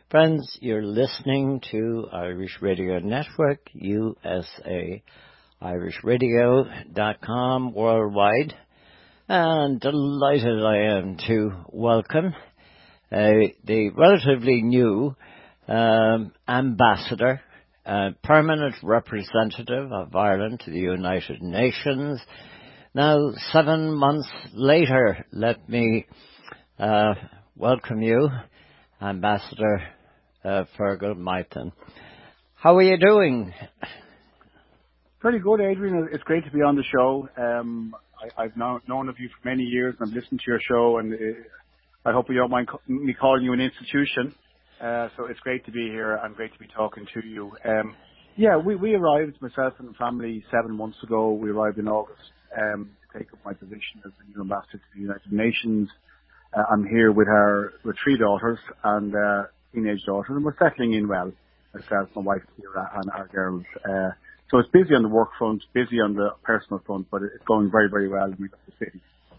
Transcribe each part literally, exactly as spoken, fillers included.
Friends, you're listening to Irish Radio Network, U S A, irish radio dot com worldwide. And delighted I am to welcome uh, the relatively new um, ambassador, uh, permanent representative of Ireland to the United Nations. Now, seven months later, let me uh, welcome you, Ambassador uh, Fergal Maitland. How are you doing? Pretty good, Adrian. It's great to be on the show. Um, I, I've known, known of you for many years, and I've listened to your show, and uh, I hope you don't mind co- me calling you an institution. Uh, so it's great to be here and great to be talking to you. Um, yeah, we, we arrived, myself and the family, seven months ago. We arrived in August um, to take up my position as the new ambassador to the United Nations. Uh, I'm here with our with three daughters and uh, teenage daughters, and we're settling in well. Myself, my wife Kira, and our girls. Uh, so it's busy on the work front, busy on the personal front, but it's going very, very well in the city.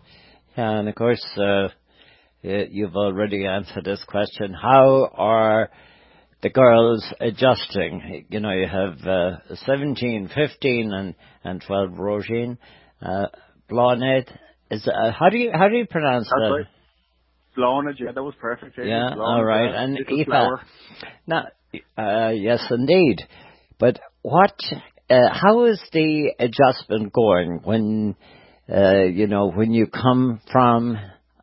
Yeah, and of course, uh, you've already answered this question. How are the girls adjusting? You know, you have uh, seventeen, fifteen, and and twelve. Roisin, uh, Bloned. Is uh, how do you how do you pronounce That's that? Right. Bloned, yeah, that was perfect. Yeah, Bloned, all right. yeah, And Aoife. Now, uh, yes, indeed. But what? Uh, how is the adjustment going when uh, you know when you come from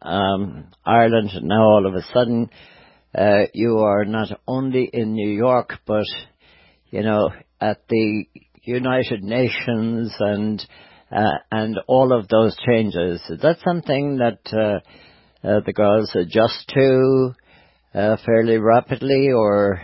um, Ireland and now all of a sudden uh, you are not only in New York but you know at the United Nations and uh, and all of those changes? Is that something that uh, uh, the girls adjust to uh, fairly rapidly, or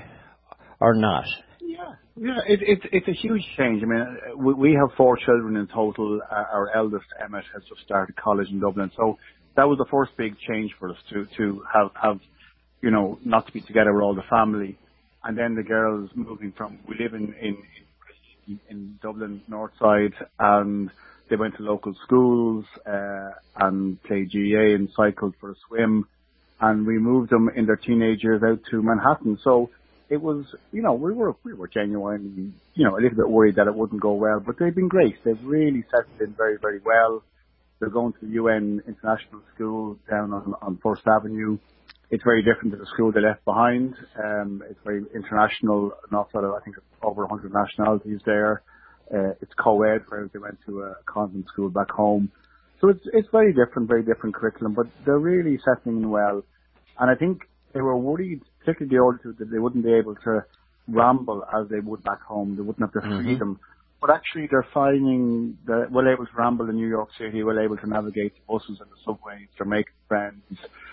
or not? Yeah, yeah, it, it, it's a huge change. I mean, we, we have four children in total. Uh, our eldest, Emmett, has just started college in Dublin. So that was the first big change for us to, to have, have, you know, not to be together with all the family. And then the girls moving from, we live in, in, in, in Dublin North Side, and they went to local schools, uh, and played G A A and cycled for a swim. And we moved them in their teenage years out to Manhattan. So it was, you know, we were we were genuinely, you know, a little bit worried that it wouldn't go well, but they've been great. They've really settled in very, very well. They're going to the U N International School down on, on First Avenue. It's very different to the school they left behind. Um, it's very international, not sort of, I think, over one hundred nationalities there. Uh, it's co-ed, whereas they went to a convent school back home. So it's it's very different, very different curriculum, but they're really settling in well. And I think they were worried, particularly the older two, that they wouldn't be able to ramble as they would back home. They wouldn't have the Mm-hmm. freedom. But actually they're finding that well able to ramble in New York City, well able to navigate the buses and the subways. They're making friends.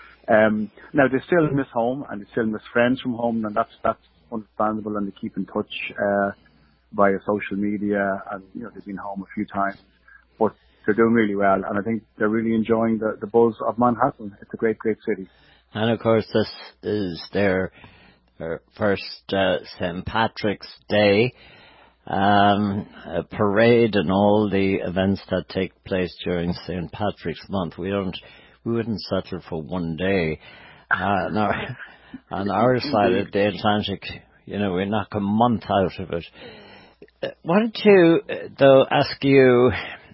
Um, now they still miss home and they still miss friends from home, and that's that's understandable. And they keep in touch uh, via social media, and you know they've been home a few times, but they're doing really well. And I think they're really enjoying the, the buzz of Manhattan. It's a great, great city. And of course, this is their, their first uh, Saint Patrick's Day um, a parade and all the events that take place during Saint Patrick's Month. We don't, we wouldn't settle for one day. Uh, on, our, on our side of the Atlantic, you know, we knock a month out of it. I wanted to, uh, though, ask you,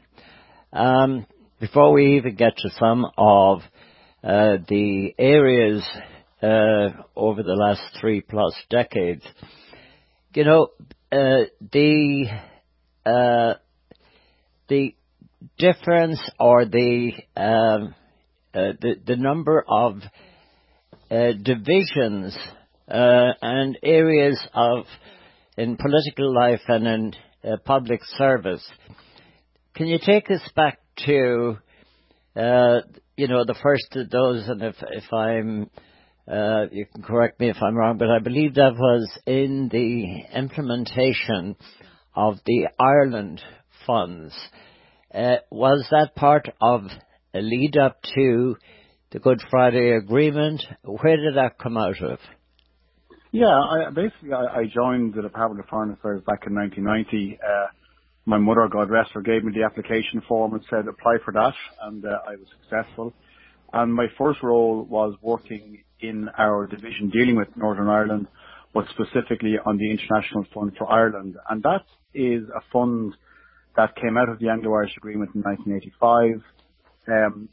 um, before we even get to some of Uh, the areas uh, over the last three plus decades, you know, uh, the uh, the difference or the um, uh, the the number of uh, divisions uh, and areas of in political life and in uh, public service. Can you take us back to uh, you know, the first of those, and if, if I'm, uh, you can correct me if I'm wrong, but I believe that was in the implementation of the Ireland funds. Uh, was that part of a lead up to the Good Friday Agreement? Where did that come out of? Yeah, I, basically I, I joined the Department of Foreign Affairs back in nineteen ninety. Uh, my mother, God rest her, gave me the application form and said apply for that, and uh, I was successful. And my first role was working in our division dealing with Northern Ireland, but specifically on the International Fund for Ireland. And that is a fund that came out of the Anglo-Irish Agreement in nineteen eighty-five. Um,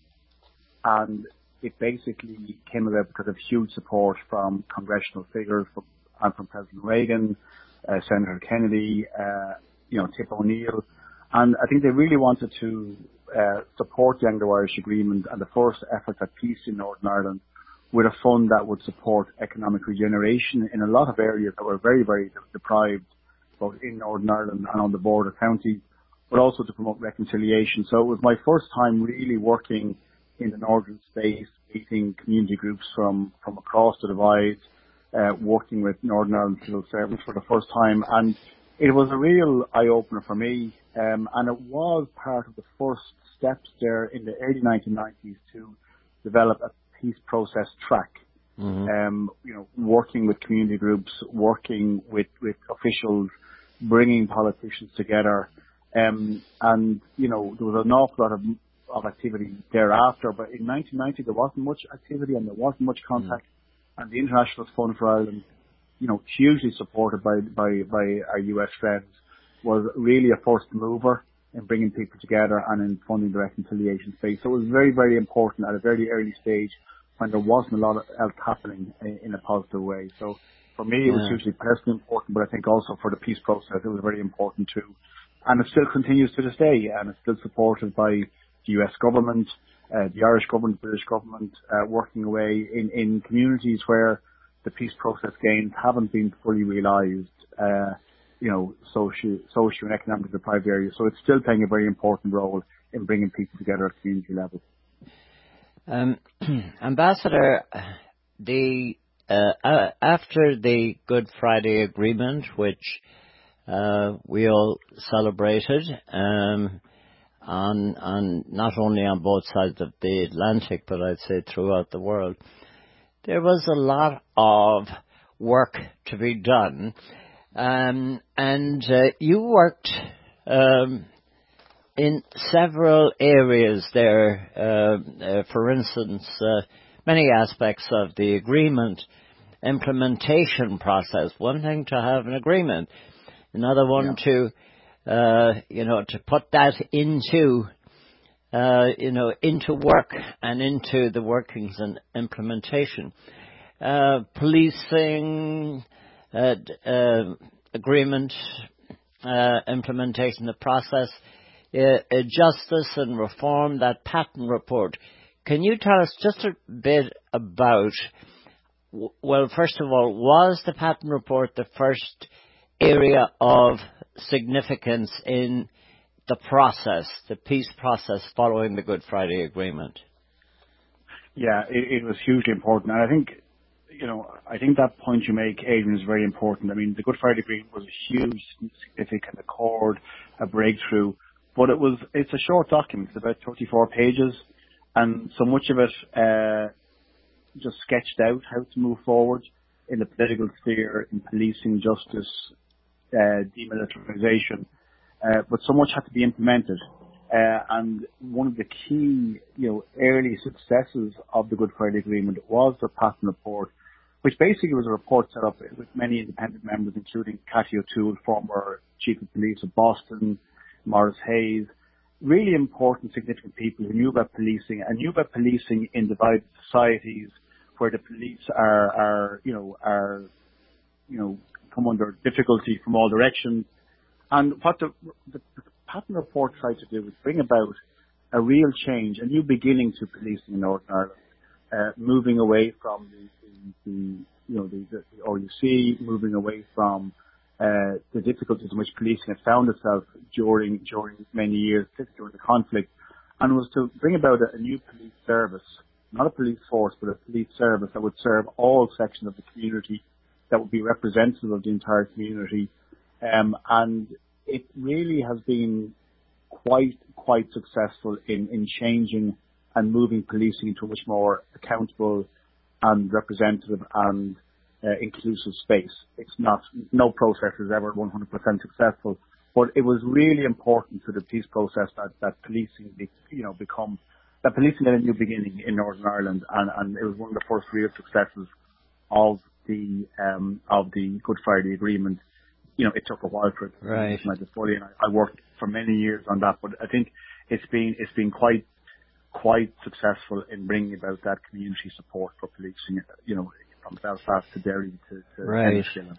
and it basically came about because of huge support from congressional figures from, and from President Reagan, uh, Senator Kennedy, uh, you know, Tip O'Neill. And I think they really wanted to uh, support the Anglo-Irish Agreement and the first efforts at peace in Northern Ireland with a fund that would support economic regeneration in a lot of areas that were very, very deprived, both in Northern Ireland and on the border counties, but also to promote reconciliation. So it was my first time really working in the northern space, meeting community groups from, from across the divide, uh, working with Northern Ireland Civil Service for the first time. And it was a real eye-opener for me, um, and it was part of the first steps there in the early nineteen nineties to develop a peace process track. Mm-hmm. Um, you know, working with community groups, working with, with officials, bringing politicians together. Um, and, you know, there was an awful lot of, of activity thereafter, but in nineteen ninety there wasn't much activity and there wasn't much contact. Mm-hmm. And the International Fund for Ireland, you know, hugely supported by, by, by our U S friends, was really a first mover in bringing people together and in funding the reconciliation space. So it was very, very important at a very early stage when there wasn't a lot else happening in, in a positive way. So for me, it was yeah. hugely personally important, but I think also for the peace process, it was very important too. And it still continues to this day, and it's still supported by the U S government, uh, the Irish government, British government, uh, working away in, in communities where the peace process gains haven't been fully realised, uh, you know, social, social and economic deprived areas. So it's still playing a very important role in bringing people together at community level. Um, Ambassador, the uh, uh, after the Good Friday Agreement, which uh, we all celebrated, um, on on not only on both sides of the Atlantic, but I'd say throughout the world, there was a lot of work to be done, um, and uh, you worked um, in several areas there. Uh, uh, for instance, uh, many aspects of the agreement, implementation process. One thing to have an agreement, another one yeah. to, uh, you know, to put that into. Uh, you know, into work and into the workings and implementation. Uh, policing, uh, uh, agreement, uh, implementation, the process, uh, uh, justice and reform, that Patten report. Can you tell us just a bit about, well, first of all, was the Patten report the first area of significance in the process, the peace process following the Good Friday Agreement? Yeah, it, it was hugely important. And I think, you know, I think that point you make, Adrian, is very important. I mean, the Good Friday Agreement was a huge, significant accord, a breakthrough, but it was, it's a short document. It's about thirty-four pages. And so much of it, uh, just sketched out how to move forward in the political sphere, in policing, justice, uh, demilitarization. Uh, but so much had to be implemented. Uh, and one of the key, you know, early successes of the Good Friday Agreement was the Patten report, which basically was a report set up with many independent members, including Cathy O'Toole, former Chief of Police of Boston, Maurice Hayes, really important, significant people who knew about policing and knew about policing in divided societies where the police are, are, you know, are, you know, come under difficulty from all directions. And what the, the, the Patten report tried to do was bring about a real change, a new beginning to policing in Northern Ireland, uh, moving away from the, the, the you know, the, the O U C, moving away from uh, the difficulties in which policing had found itself during during many years, during the conflict, and was to bring about a, a new police service, not a police force, but a police service that would serve all sections of the community, that would be representative of the entire community. Um, and it really has been quite, quite successful in, in changing and moving policing into a much more accountable and representative and uh, inclusive space. It's not, no process is ever one hundred percent successful, but it was really important to the peace process that, that policing, be, you know, become that policing had a new beginning in Northern Ireland, and, and it was one of the first real successes of the um, of the Good Friday Agreement. You know, it took a while for it to right. be implemented fully, and I, I worked for many years on that. But I think it's been it's been quite quite successful in bringing about that community support for policing. You know, from Belfast to Derry to, to right. Enniskillen.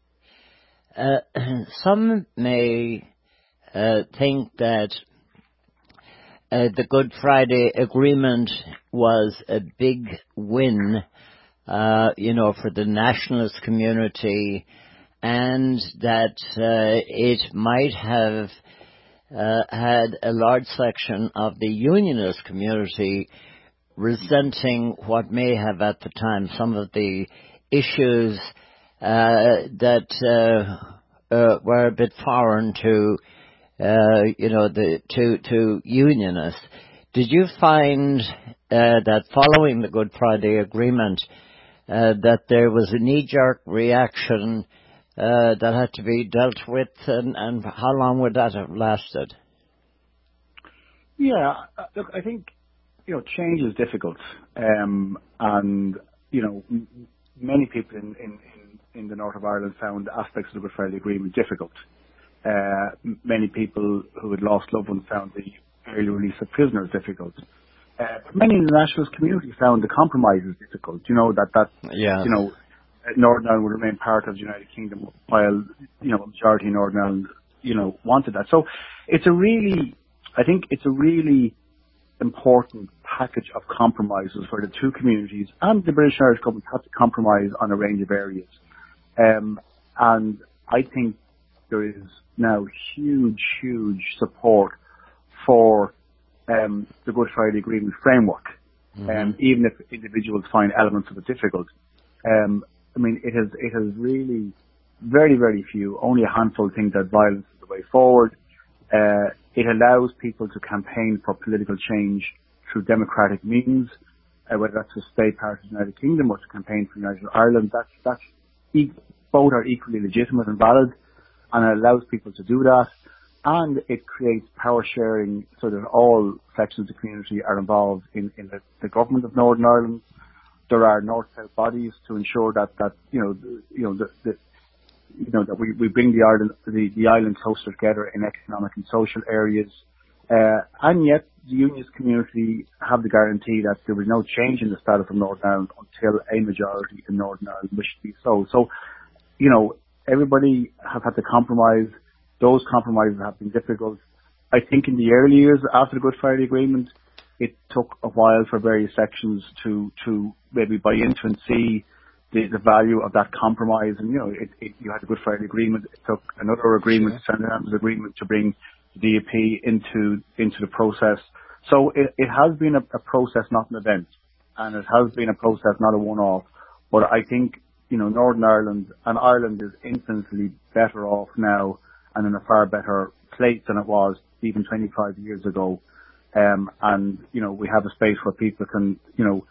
Uh, some may uh, think that uh, the Good Friday Agreement was a big win, uh, you know, for the nationalist community, and that uh, it might have uh, had a large section of the unionist community resenting what may have at the time some of the issues uh, that uh, uh, were a bit foreign to, uh, you know, the to to unionists. Did you find uh, that following the Good Friday Agreement, uh, that there was a knee-jerk reaction uh, that had to be dealt with, and, and how long would that have lasted? Yeah, look, I think, you know, change is difficult, um, and you know, m- many people in, in, in, in the north of Ireland found aspects of the Good Friday Agreement difficult. Uh, m- many people who had lost loved ones found the early release of prisoners difficult. Uh, many in the nationalist community found the compromises difficult. You know that that yeah. you know, Northern Ireland would remain part of the United Kingdom, while you know, a majority in Northern Ireland, you know, wanted that. So it's a really, I think it's a really important package of compromises for the two communities, and the British and Irish government have to compromise on a range of areas. Um, and I think there is now huge, huge support for um, the Good Friday Agreement framework, mm-hmm. um, even if individuals find elements of it difficult. Um, I mean, it has it has really very, very few, only a handful think that violence is the way forward. Uh, it allows people to campaign for political change through democratic means, uh, whether that's to stay part of the United Kingdom or to campaign for United Ireland. That's, that's e- both are equally legitimate and valid, and it allows people to do that. And it creates power sharing so that all sections of the community are involved in, in the, the government of Northern Ireland. There are north-south bodies to ensure that, that you know, the, you know, the, the you know, that we, we bring the island, the, the island closer together in economic and social areas. Uh, and yet the unionist community have the guarantee that there will be no change in the status of Northern Ireland until a majority in Northern Ireland wish to be so. So, you know, everybody has had to compromise. Those compromises have been difficult. I think in the early years after the Good Friday Agreement, it took a while for various sections to, to maybe buy into and see The, the value of that compromise. And, you know, it, it, you had a Good Friday Agreement. It took another agreement, sure. Senator Adams' agreement, to bring the D A P into into the process. So it, it has been a, a process, not an event. And it has been a process, not a one-off. But I think, you know, Northern Ireland and Ireland is infinitely better off now and in a far better place than it was even twenty-five years ago. Um, and, you know, we have a space where people can, you know,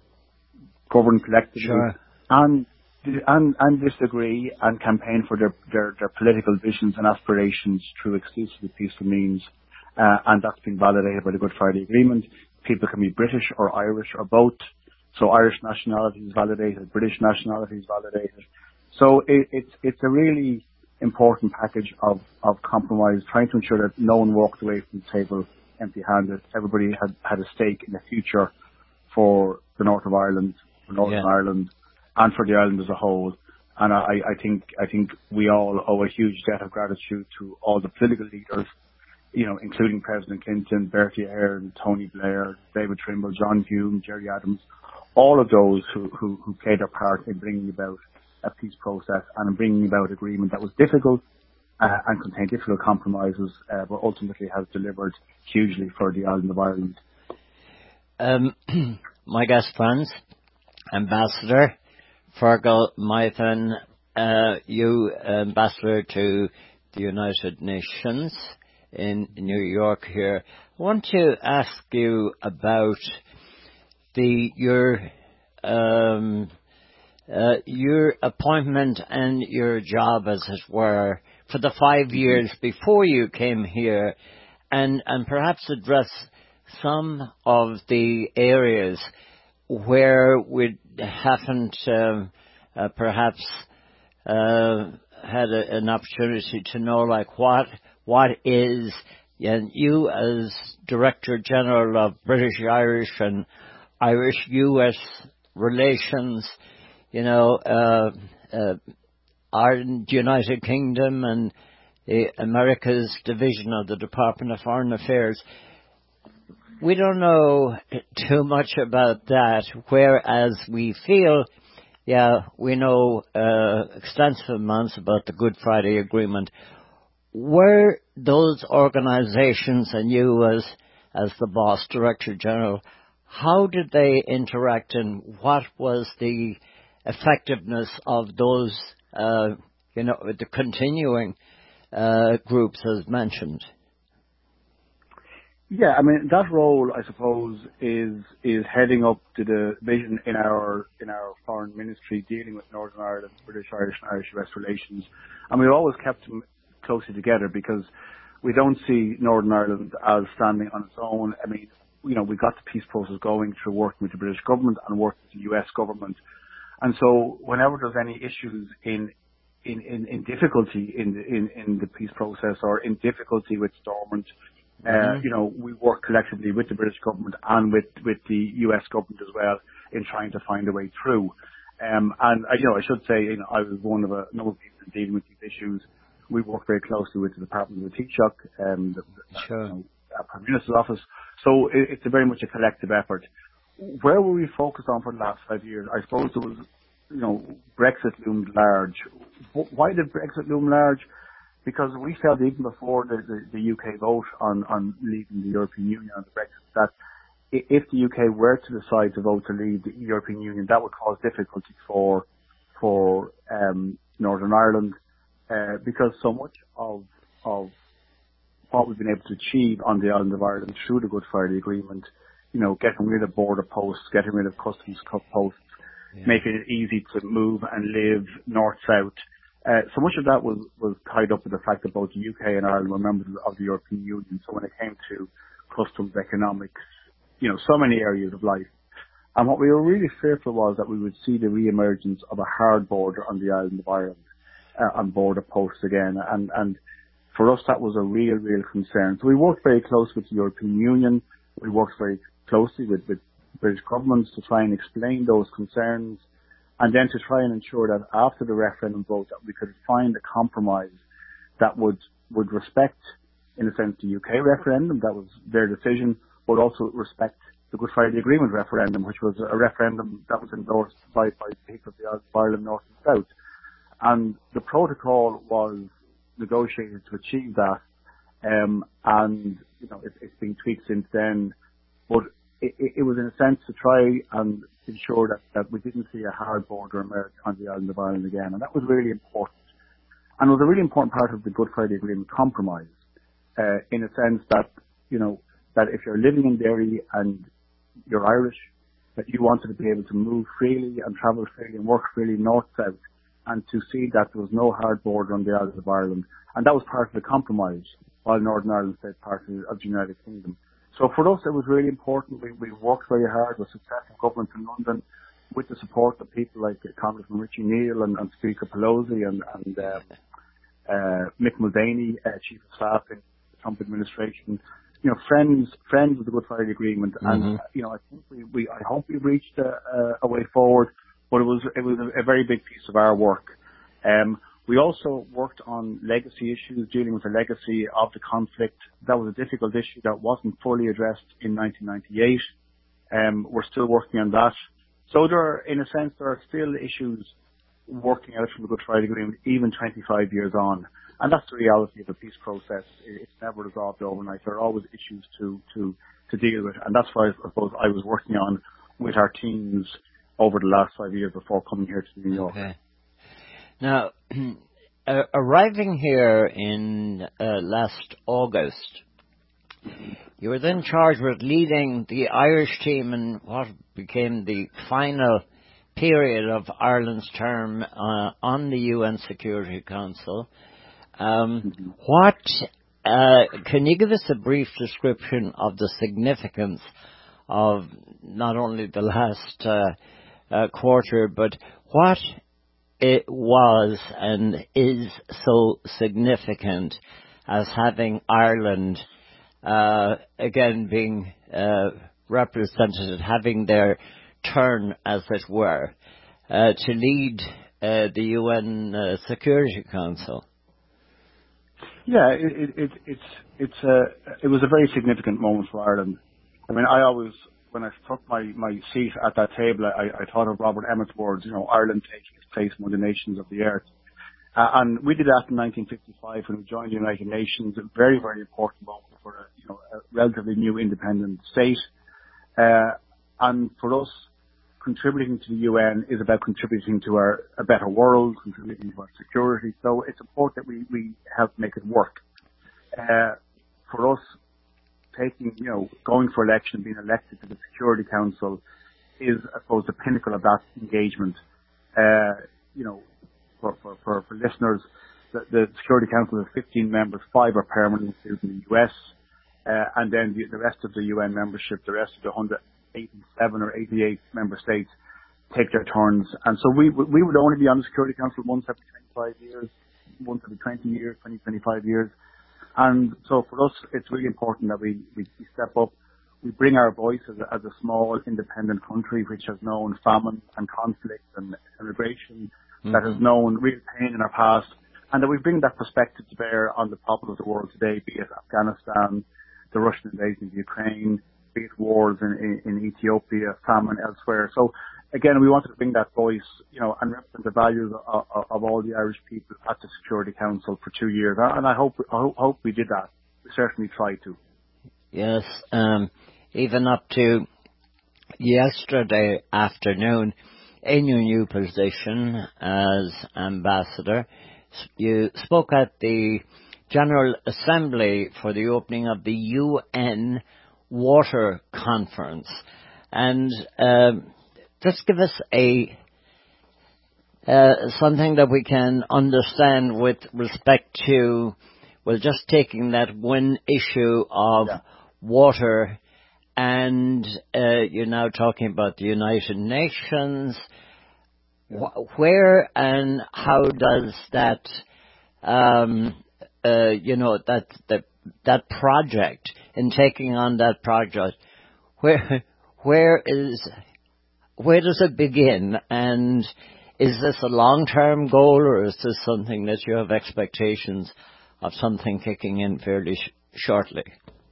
govern collectively. Sure. And, and and disagree and campaign for their, their, their political visions and aspirations through exclusively peaceful means, uh, and that's been validated by the Good Friday Agreement. People can be British or Irish or both, so Irish nationality is validated, British nationality is validated. So it, it's it's a really important package of, of compromise, trying to ensure that no one walked away from the table empty-handed. Everybody had, had a stake in the future for the north of Ireland, for Northern yeah. Ireland, and for the island as a whole. And I, I think I think we all owe a huge debt of gratitude to all the political leaders, you know, including President Clinton, Bertie Ahern, Tony Blair, David Trimble, John Hume, Gerry Adams, all of those who, who, who played their part in bringing about a peace process and in bringing about agreement that was difficult uh, and contained difficult compromises, uh, but ultimately has delivered hugely for the island of Ireland. Um, my guest friends, Ambassador Fergal Maithen, uh, you Ambassador to the United Nations in New York here. I want to ask you about the your um, uh, your appointment and your job, as it were, for the five years before you came here, and and perhaps address some of the areas where we haven't um, uh, perhaps uh, had a, an opportunity to know, like what what is, and you as Director General of British Irish and Irish U S relations, you know, uh, uh, Ireland, United Kingdom, and the America's division of the Department of Foreign Affairs. We don't know too much about that, whereas we feel, yeah, we know uh, extensive amounts about the Good Friday Agreement. Were those organizations, and you as as the boss, Director General, how did they interact, and what was the effectiveness of those, uh, you know, the continuing uh, groups as mentioned? Yeah, I mean, that role, I suppose, is is heading up to the vision in our in our foreign ministry dealing with Northern Ireland, British Irish and Irish U S relations. And we've always kept them closely together because we don't see Northern Ireland as standing on its own. I mean, you know, we got the peace process going through working with the British government and working with the U S government. And so whenever there's any issues in in, in, in difficulty in, in in the peace process or in difficulty with Stormont, Uh, mm-hmm. you know, we work collectively with the British government and with, with the U S government as well in trying to find a way through. Um, and, uh, you know, I should say, you know, I was one of a number of people dealing with these issues. We work very closely with the Department of the Taoiseach, um, the, the sure. you know, uh, Prime Minister's office. So it, it's a very much a collective effort. Where were we focused on for the last five years? I suppose there was, you know, Brexit loomed large. Why did Brexit loom large? Because we felt even before the, the, the U K vote on, on leaving the European Union on the Brexit that if the U K were to decide to vote to leave the European Union, that would cause difficulty for for um, Northern Ireland uh, because so much of of what we've been able to achieve on the island of Ireland through the Good Friday Agreement, you know, getting rid of border posts, getting rid of customs posts, yeah. making it easy to move and live north-south. Uh, so much of that was, was tied up with the fact that both the U K and Ireland were members of the European Union. So when it came to customs, economics, you know, so many areas of life. And what we were really fearful was that we would see the re-emergence of a hard border on the island of Ireland, uh, on border posts again. And, and for us, that was a real, real concern. So we worked very close with the European Union. We worked very closely with, with British governments to try and explain those concerns. And then to try and ensure that after the referendum vote that we could find a compromise that would, would respect, in a sense, the U K referendum, that was their decision, but also respect the Good Friday Agreement referendum, which was a referendum that was endorsed by, by the people of the Ireland North and South. And the protocol was negotiated to achieve that. Um, and, you know, it, it's been tweaked since then. But it, it was in a sense to try and ensure that, that we didn't see a hard border emerge on the island of Ireland again. And that was really important. And it was a really important part of the Good Friday Agreement compromise, uh, in a sense that, you know, that if you're living in Derry and you're Irish, that you wanted to be able to move freely and travel freely and work freely north-south, and to see that there was no hard border on the island of Ireland. And that was part of the compromise, while Northern Ireland stayed part of the, of the United Kingdom. So for us, it was really important. We, we worked very hard with successive governments in London with the support of people like Congressman Richie Neal and, and Speaker Pelosi and, and um, uh, Mick Mulvaney, uh, Chief of Staff in the Trump administration. You know, friends friends of the Good Friday Agreement. Mm-hmm. And, you know, I think we, we I hope we've reached a, a way forward, but it was, it was a, a very big piece of our work. Um, We also worked on legacy issues, dealing with the legacy of the conflict. That was a difficult issue that wasn't fully addressed in nineteen ninety-eight. Um, we're still working on that. So there are, in a sense, there are still issues working out from the Good Friday Agreement, even twenty-five years on. And that's the reality of the peace process. It's never resolved overnight. There are always issues to, to, to deal with. And that's why I suppose I was working on with our teams over the last five years before coming here to New York. Okay. Now, uh, arriving here in uh, last August, you were then charged with leading the Irish team in what became the final period of Ireland's term uh, on the U N Security Council. Um, mm-hmm. What uh, can you give us a brief description of the significance of not only the last uh, uh, quarter, but what it was and is so significant as having Ireland, uh, again, being uh, represented, having their turn, as it were, uh, to lead uh, the U N uh, Security Council? Yeah, it, it, it, it's it's a it was a very significant moment for Ireland. I mean, I always, when I took my, my seat at that table, I, I thought of Robert Emmet's words, you know, Ireland taking its place among the nations of the earth. Uh, and we did that in nineteen fifty-five when we joined the United Nations, a very, very important moment for a, you know, a relatively new independent state. Uh, and for us, contributing to the U N is about contributing to our, a better world, contributing to our security. So it's important that we, we help make it work. Uh, for us, taking, you know, going for election, being elected to the Security Council is, I suppose, the pinnacle of that engagement. Uh, you know, for, for, for, for listeners, the, the Security Council has fifteen members, five are permanent, including the U S, uh, and then the, the rest of the U N membership, the rest of the one hundred eighty-seven or eighty-eight member states take their turns. And so we we would only be on the Security Council once every twenty-five years, once every twenty years, twenty, twenty-five years. And so for us, it's really important that we, we, we step up. We bring our voice as a, as a small independent country which has known famine and conflict and immigration, mm-hmm. that has known real pain in our past, and that we bring that perspective to bear on the problem of the world today, be it Afghanistan, the Russian invasion of Ukraine, be it wars in, in, in Ethiopia, famine elsewhere. So again, we wanted to bring that voice, you know, and represent the values of, of, of all the Irish people at the Security Council for two years. And I hope, I hope, hope we did that. We certainly tried to. Yes, um, even up to yesterday afternoon, in your new position as ambassador, you spoke at the General Assembly for the opening of the U N Water Conference. And um, just give us a uh, something that we can understand with respect to, well, just taking that one issue of yeah. water, and uh, you're now talking about the United Nations. Yeah. Wh- where and how does that, um, uh, you know, that that that project, in taking on that project, where where is where does it begin, and is this a long-term goal, or is this something that you have expectations of something kicking in fairly sh- shortly?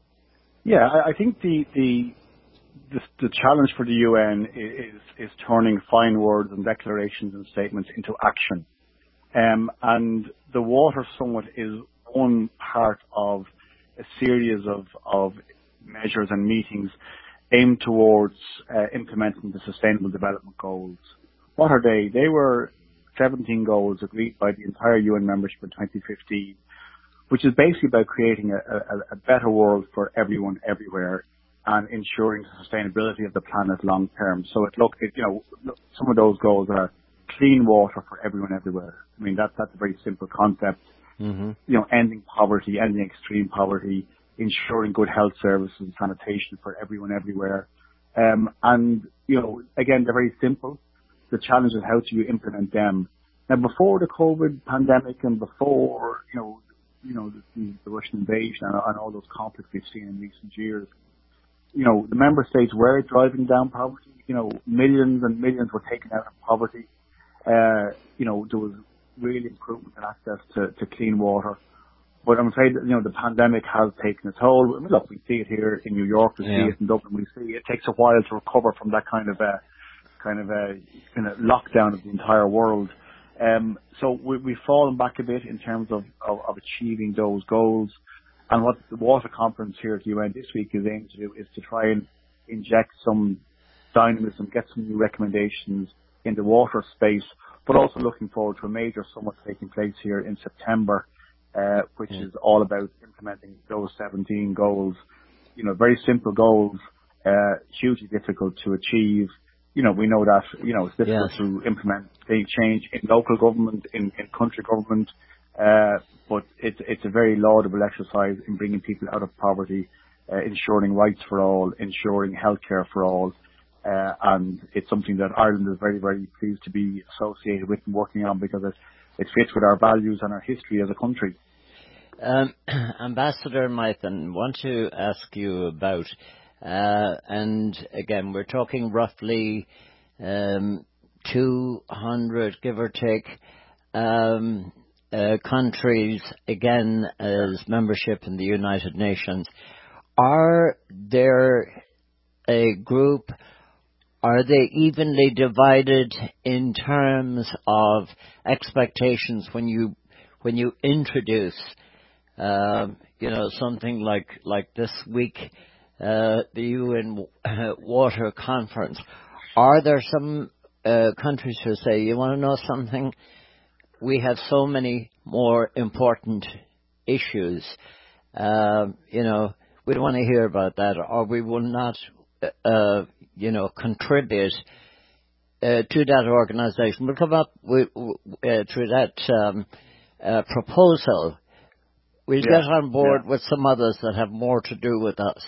Yeah, I, I think the, the the the challenge for the U N is is turning fine words and declarations and statements into action, um, and the Water Summit is one part of a series of of measures and meetings aimed towards uh, implementing the Sustainable Development Goals. What are they? They were seventeen goals agreed by the entire U N membership in twenty fifteen, which is basically about creating a, a, a better world for everyone, everywhere, and ensuring the sustainability of the planet long term. So it look, it, you know, some of those goals are clean water for everyone, everywhere. I mean, that's that's a very simple concept. Mm-hmm. You know, ending poverty, ending extreme poverty, ensuring good health services and sanitation for everyone, everywhere. Um, and you know, again, they're very simple. The challenge is how do you implement them. Now, before the COVID pandemic and before, you know, you know, the, the Russian invasion and, and all those conflicts we've seen in recent years, you know, the member states were driving down poverty. You know, millions and millions were taken out of poverty. Uh, you know, there was real improvement in access to, to clean water. But I'm afraid that, you know, the pandemic has taken its toll. I mean, look, we see it here in New York, we yeah. see it in Dublin, we see it takes a while to recover from that kind of a, kind of a, kind of lockdown of the entire world. Um, so we, we've fallen back a bit in terms of, of, of achieving those goals. And what the Water Conference here at the U N this week is aimed to do is to try and inject some dynamism, get some new recommendations in the water space, but also looking forward to a major summit taking place here in September, uh, which mm. is all about implementing those seventeen goals. You know, very simple goals, uh, hugely difficult to achieve. You know, we know that, you know, it's difficult yes. to implement a change in local government, in, in country government, Uh, but it's it's a very laudable exercise in bringing people out of poverty, uh, ensuring rights for all, ensuring healthcare for all, uh, and it's something that Ireland is very, very pleased to be associated with and working on because it, it fits with our values and our history as a country. Um, Ambassador Mython, want to ask you about, uh, and again, we're talking roughly um, two hundred, give or take, um, uh, countries, again, as membership in the United Nations. Are there a group, are they evenly divided in terms of expectations when you when you introduce Um, you know, something like, like this week, uh, the U N uh, Water Conference? Are there some uh, countries who say, you want to know something? We have so many more important issues. Uh, you know, we don't want to hear about that, or we will not, uh, you know, contribute uh, to that organization. We'll come up with, uh, through that um, uh, proposal. We'll Yeah, get on board yeah. with some others that have more to do with us.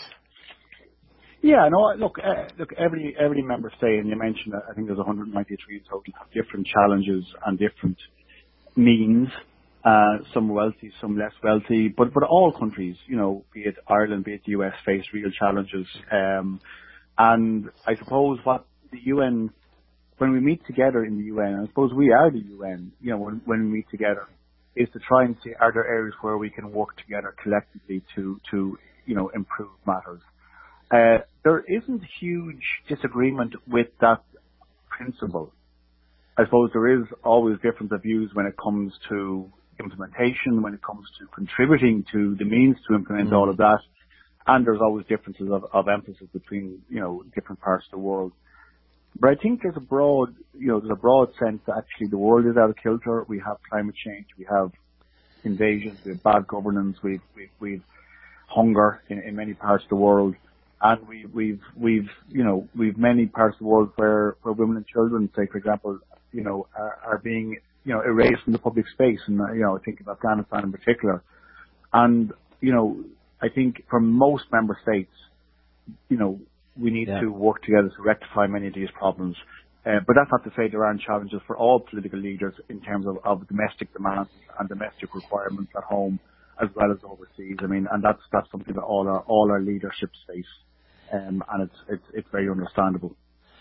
Yeah, no, look, uh, look, every every member state, and you mentioned that I think there's one hundred ninety-three in total, have different challenges and different means. Uh, some wealthy, some less wealthy, but but all countries, you know, be it Ireland, be it the U S, face real challenges. Um, and I suppose what the U N, when we meet together in the U N, and I suppose we are the U N, you know, when, when we meet together, is to try and see are there areas where we can work together collectively to, to you know, improve matters. Uh, there isn't huge disagreement with that principle. I suppose there is always difference of views when it comes to implementation, when it comes to contributing to the means to implement mm. all of that, and there's always differences of, of emphasis between, you know, different parts of the world. But I think there's a broad, you know, there's a broad sense that actually the world is out of kilter. We have climate change, we have invasions, we have bad governance, we've we've, we've hunger in, in many parts of the world, and we, we've we've you know we've many parts of the world where, where women and children, say for example, you know, are, are being you know erased from the public space, and you know I think of Afghanistan in particular, and you know I think for most member states, you know. We need yeah. to work together to rectify many of these problems. Uh, but that's not to say there aren't challenges for all political leaders in terms of, of domestic demands and domestic requirements at home as well as overseas. I mean, and that's that's something that all our all our leaderships face, um, and it's it's it's very understandable.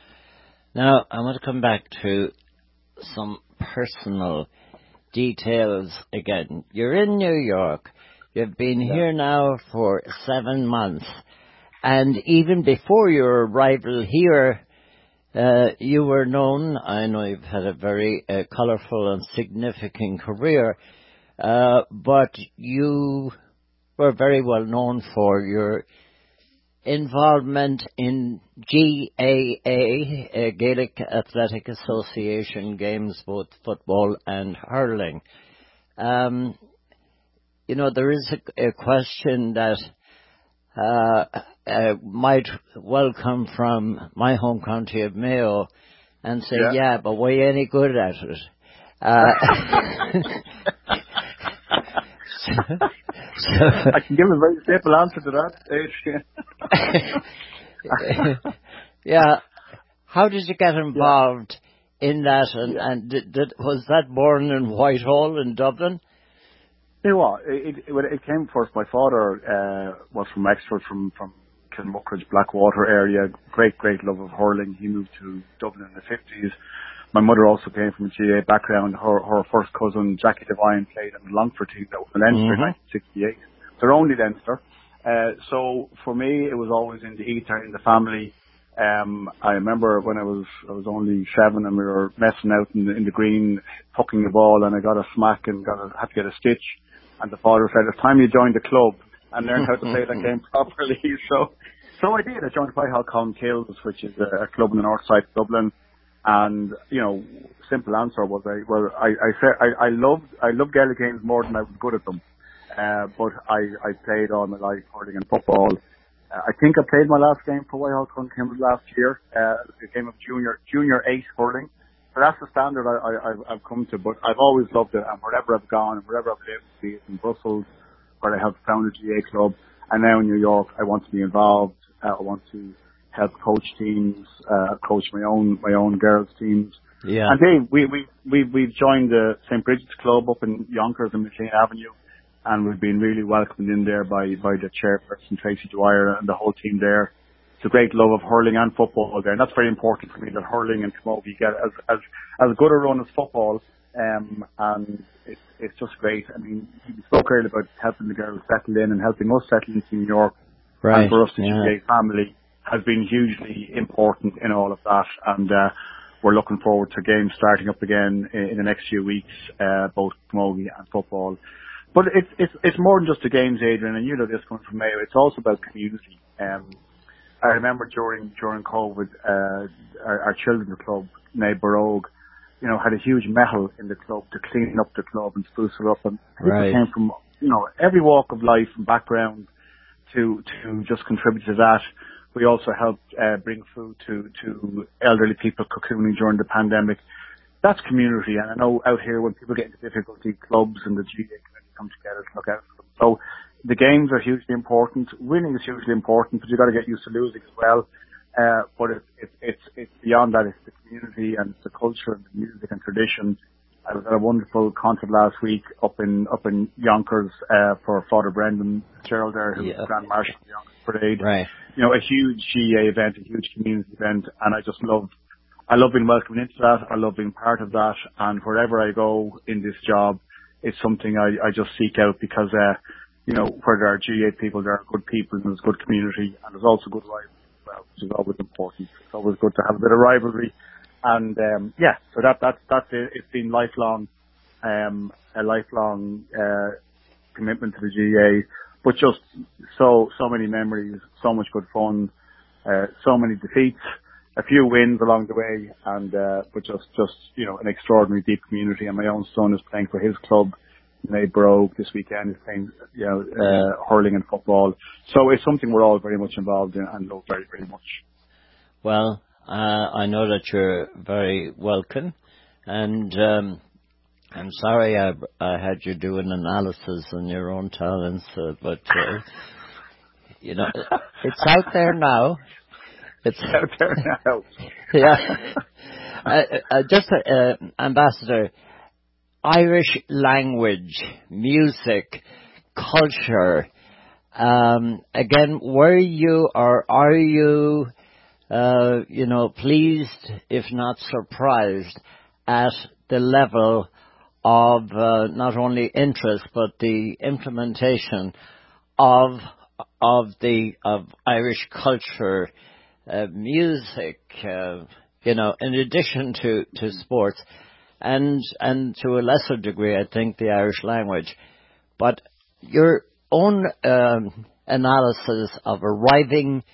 Now, I want to come back to some personal details again. You're in New York. You've been yeah. here now for seven months. And even before your arrival here, uh, you were known, I know you've had a very uh, colourful and significant career, uh, but you were very well known for your involvement in G A A, uh, Gaelic Athletic Association games, both football and hurling. Um, you know, there is a, a question that Uh, uh, might well come from my home county of Mayo and say, yeah, yeah but were you any good at it? Uh, so, so, I can give a very simple answer to that. Yeah. How did you get involved yeah. in that? And, yeah. and did, did, was that born in Whitehall in Dublin? You know what? It, it, it came first. My father uh, was from Wexford, from from Kilmuckridge, Blackwater area. Great, great love of hurling. He moved to Dublin in the fifties. My mother also came from a G A A background. Her her first cousin, Jackie Devine, played in the Longford team that was in Leinster mm-hmm. in nineteen sixty-eight. They're only Leinster. Uh, so for me, it was always in the ether, in the family. Um, I remember when I was I was only seven and we were messing out in the, in the green, pucking the ball, and I got a smack and got a, had to get a stitch. And the father said, it's time you joined the club and learned how to play that game properly. So so I did. I joined Whitehall Kills, which is a, a club in the north side of Dublin. And, you know, simple answer was, I well, I, I said I, I loved I loved Gaelic games more than I was good at them. Uh, but I, I played all my life hurling and football. Uh, I think I played my last game for Whitehall Kills last year, uh, a game of junior junior eight hurling. So that's the standard I, I, I've, I've come to. But I've always loved it, and wherever I've gone, and wherever I've lived, be it in Brussels, where I helped found a G A club, and now in New York, I want to be involved. Uh, I want to help coach teams, uh, coach my own my own girls teams. Yeah. And Dave, we we we we've joined the Saint Bridget's Club up in Yonkers and McLean Avenue, and we've been really welcomed in there by by the chairperson Tracy Dwyer and the whole team there. It's a great love of hurling and football there, and that's very important for me that hurling and camogie get as as as good a run as football. Um, and it's it's just great. I mean, you spoke earlier about helping the girls settle in and helping us settle into New York, right. and for us, the yeah. G A family has been hugely important in all of that, and uh, we're looking forward to games starting up again in, in the next few weeks, uh, both camogie and football. But it's it's it's more than just the games, Adrian, and you know this coming from Mayo. It's also about community. Um, I remember during during COVID, uh, our, our children's club, Nate Barogue, you know, had a huge medal in the club to clean up the club and spruce it up. And people right. came from, you know, every walk of life and background to to just contribute to that. We also helped uh, bring food to to elderly people cocooning during the pandemic. That's community, and I know out here when people get into difficulty, clubs and the G A community come together to look out for them. So the games are hugely important. Winning is hugely important, but you've got to get used to losing as well. Uh, but it, it, it's it's beyond that. It's the community and it's the culture and the music and tradition. I was at a wonderful concert last week up in up in Yonkers uh, for Father Brendan Gerald there, who's yeah. Grand Marshal of the Yonkers Parade. Right. You know, a huge G A event, a huge community event, and I just love, I love being welcomed into that. I love being part of that, and wherever I go in this job, it's something I, I just seek out because, uh, you know, where there are G A people, there are good people, and there's good community, and there's also good rivalry as well, which is always important. It's always good to have a bit of rivalry, and um, yeah, so that that's that's it. It's been lifelong, um, a lifelong uh, commitment to the G A. But just so, so many memories, so much good fun, uh, so many defeats, a few wins along the way, and, uh, but just, just, you know, an extraordinary deep community. And my own son is playing for his club, Nate Barogue, this weekend. He's playing, you know, uh, hurling and football. So it's something we're all very much involved in and love very, very much. Well, uh, I know that you're very welcome, and, um, I'm sorry I, I had you do an analysis on your own talents, uh, but, uh, you know, it's out there now. It's out there now. Yeah. uh, uh, just, uh, Ambassador, Irish language, music, culture, um, again, were you or are you, uh, you know, pleased, if not surprised, at the level of uh, not only interest but the implementation of of the of Irish culture, uh, music, uh, you know, in addition to, to sports, and and to a lesser degree, I think, the Irish language. But your own um, analysis of arriving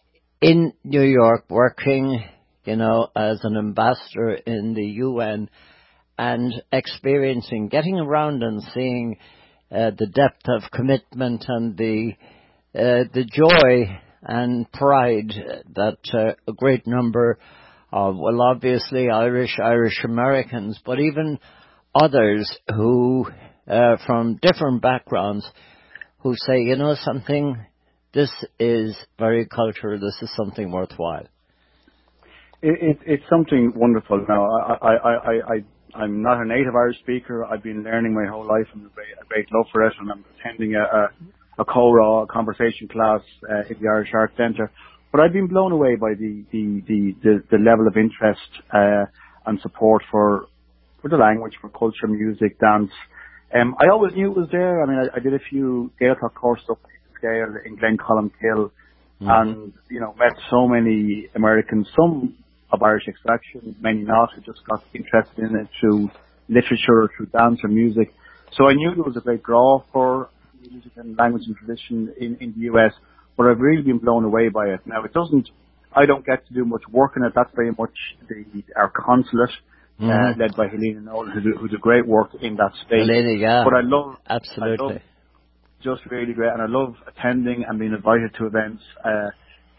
in New York, working, you know, as an ambassador in the U N, and experiencing, getting around and seeing uh, the depth of commitment and the uh, the joy and pride that uh, a great number of, well, obviously Irish, Irish Americans, but even others who, uh, from different backgrounds, who say, you know something, this is very cultural, this is something worthwhile. It, it, it's something wonderful. Now, I, I, I, I, I'm not a native Irish speaker. I've been learning my whole life and a great, a great love for it, and I'm attending a, a, a C O R A, a conversation class uh, in the Irish Arts Centre. But I've been blown away by the, the, the, the, the level of interest uh, and support for for the language, for culture, music, dance. Um, I always knew it was there. I mean, I, I did a few Gaeltacht courses up in Scale in Glencollamkill, mm-hmm. and, you know, met so many Americans, some of Irish extraction, many not, who just got interested in it through literature, through dance or music. So I knew there was a great draw for music and language and tradition in, in the U S, but I've really been blown away by it. Now, it doesn't, I don't get to do much work in it. That's very much the, our consulate, mm-hmm. uh, led by Helena Nolan, who do, who do great work in that space. Helena, yeah. But I love, absolutely. I love just really great, and I love attending and being invited to events, uh,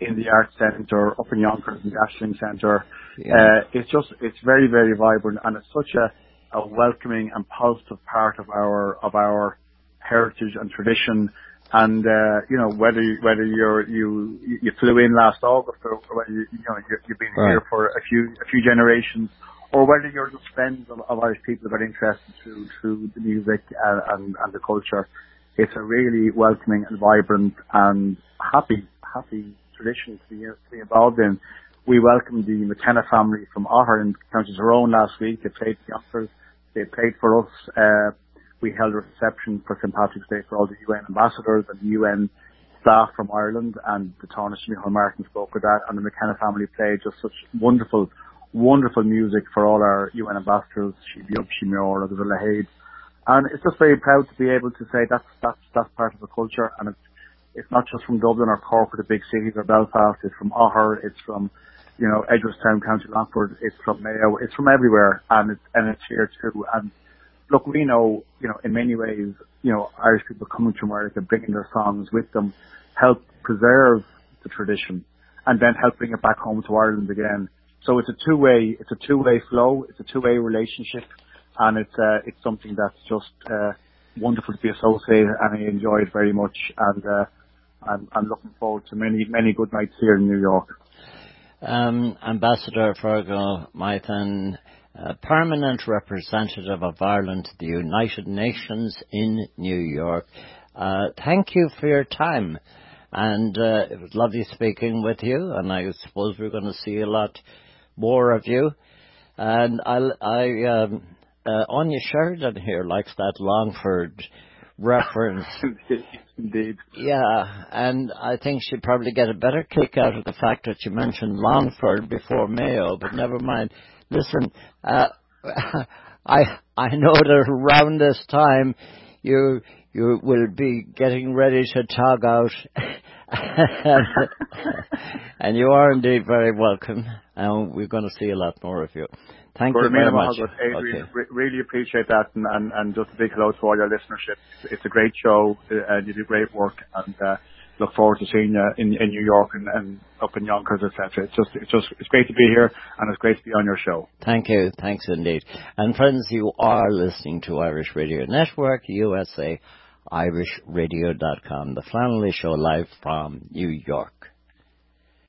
in the Arts Centre, up in Yonkers, in the Ashling Centre. Yeah. Uh, it's just, it's very, very vibrant, and it's such a, a welcoming and positive part of our, of our heritage and tradition. And, uh, you know, whether, whether you're, you, you flew in last August, or whether you, you know, you've been right. here for a few, a few generations, or whether you're just friends of, of Irish people that are interested through, through the music and, and, and the culture, it's a really welcoming and vibrant and happy, happy tradition to be, to be involved in. We welcomed the McKenna family from Otter in County Tyrone last week. They played for Yonkers. They played for us. Uh, we held a reception for Saint Patrick's Day for all the U N ambassadors and the U N staff from Ireland, and the Tánaiste Micheál Martin spoke with that, and the McKenna family played just such wonderful, wonderful music for all our U N ambassadors, Shibiub, Shimor, the Lahaid. And it's just very proud to be able to say that's, that's, that's part of the culture, and it's, it's not just from Dublin or Cork or the big cities or Belfast, it's from Otter, it's from, you know, Edgeworthstown, County Longford, it's from Mayo, it's from everywhere, and it's, and it's here too. And look, we know, you know, in many ways, you know, Irish people coming to America, bringing their songs with them, help preserve the tradition, and then help bring it back home to Ireland again. So it's a two-way, it's a two-way flow, it's a two-way relationship, and it's, uh, it's something that's just, uh, wonderful to be associated, and I enjoy it very much, and, uh, I'm, I'm looking forward to many, many good nights here in New York. Um, Ambassador Fergal Maithen, uh, Permanent Representative of Ireland to the United Nations in New York. Uh, thank you for your time, and uh, it was lovely speaking with you, and I suppose we're going to see a lot more of you. And I'll, I, um, uh, Anya Sheridan here likes that Longford reference. Indeed. Yeah, and I think she'd probably get a better kick out of the fact that you mentioned Longford before Mayo, but never mind. Listen, uh, I I know that around this time you you will be getting ready to tog out, and you are indeed very welcome, and we're going to see a lot more of you. Thank you very much. Adrian, okay. re- really appreciate that, and, and, and just a big hello to all your listenership. It's a great show, uh, you do great work, and uh, look forward to seeing you in, in New York and, and up in Yonkers, et cetera. It's just, it's just, it's great to be here, and it's great to be on your show. Thank you, thanks indeed. And friends, you are listening to Irish Radio Network, U S A, Irish Radio dot com, the Flannelly Show live from New York.